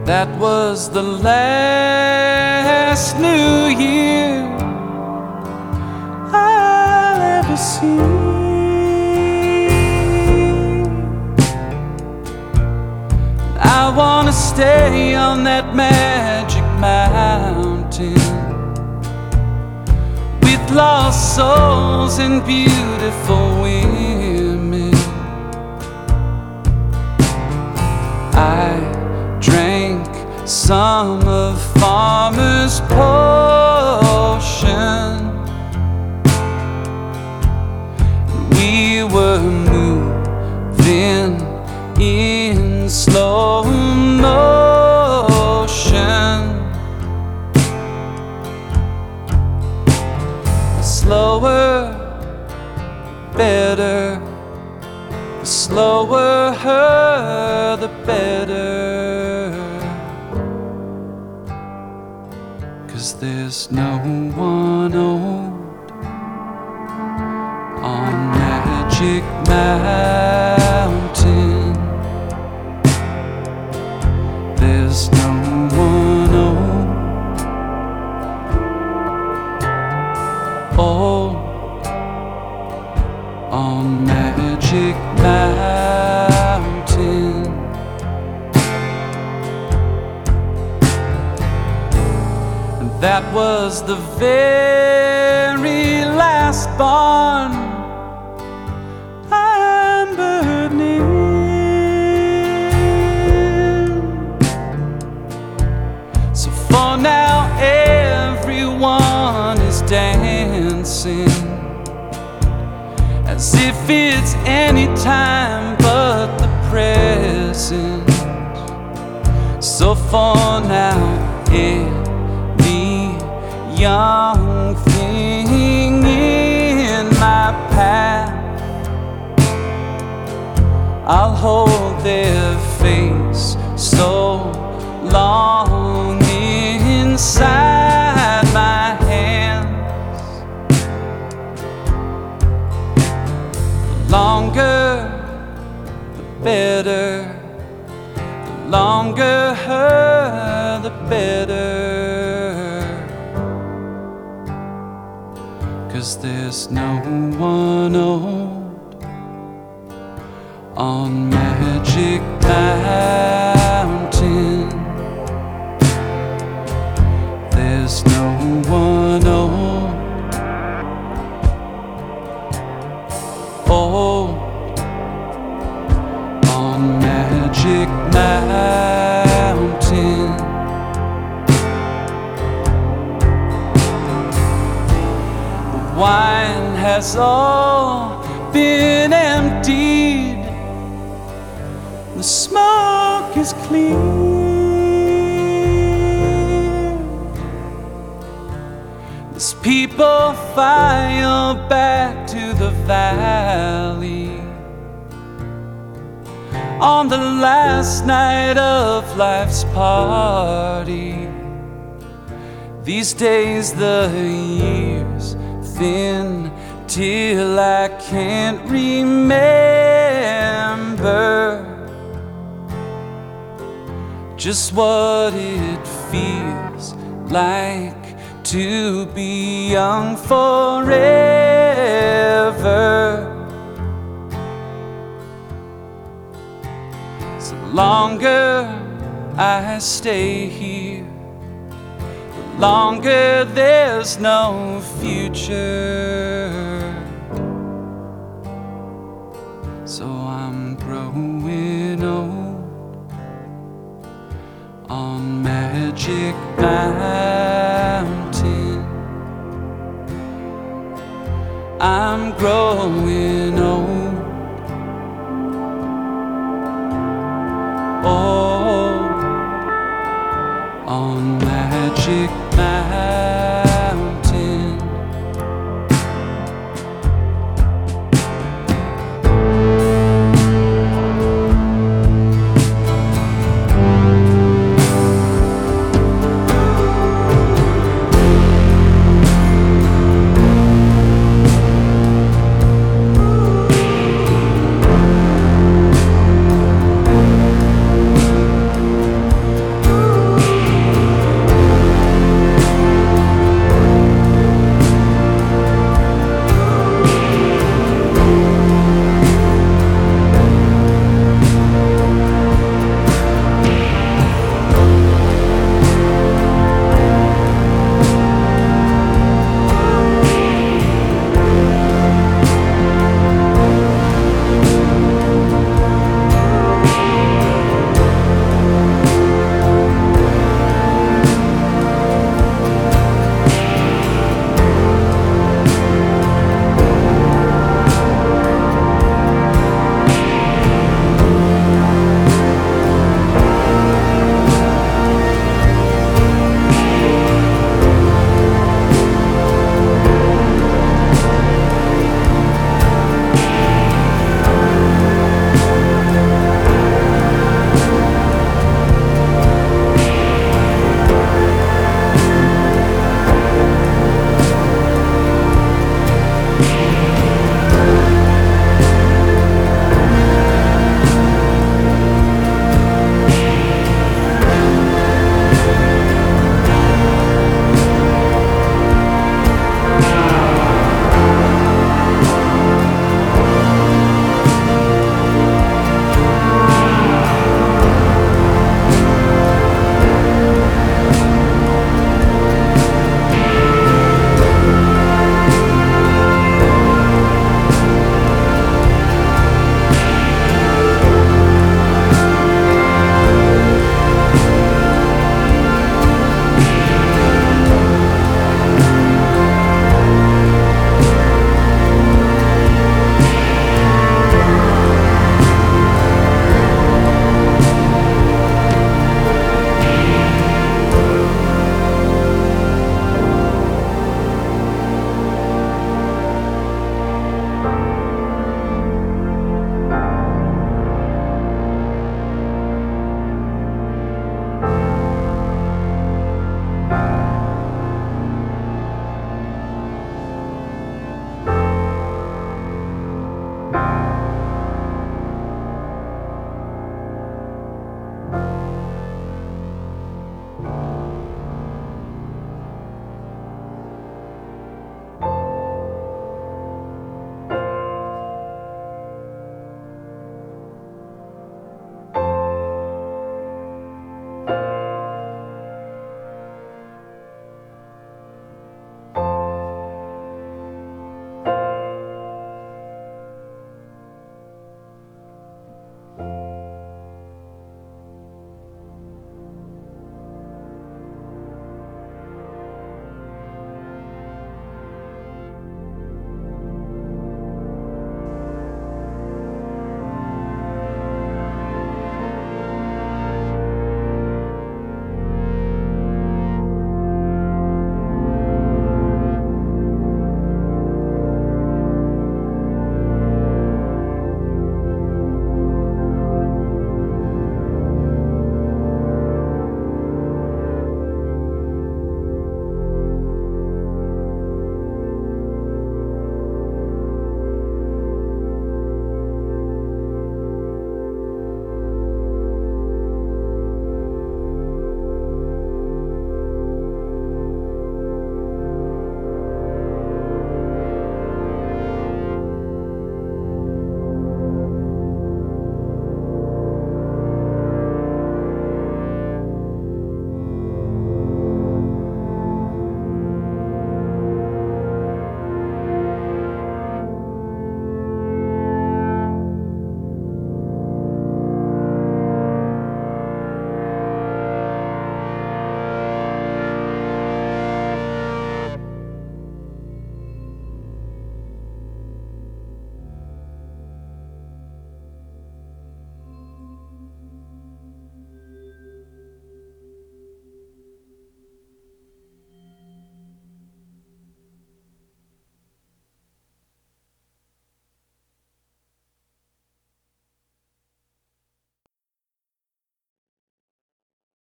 That was the last New Year I'll ever see. I wanna stay on that magic mountain with lost souls and beautiful women. I drank some of Farmer's potion. We were moving in slow motion. Slower, better. The slower her, the better. 'Cause there's no one old on Magic Mountain. There's no one old on Magic Mountain. And that was the very last barn I'm burning. So for now everyone is dancing as if it's any time but the present. So for now, every young thing in my path, I'll hold their face so long inside my hands. The longer, the better. The longer her, the better. 'Cause there's no one old on Magic Mountain. There's no one old on Magic Mountain. The wine has all been emptied. The smoke is clear. As people file back to the valley on the last night of life's party. These days the years thin till I can't remember just what it feels like to be young forever. So the longer I stay here, the longer there's no future. So I'm growing old on Magic Mountain. I'm growing old, old on Magic Mountain.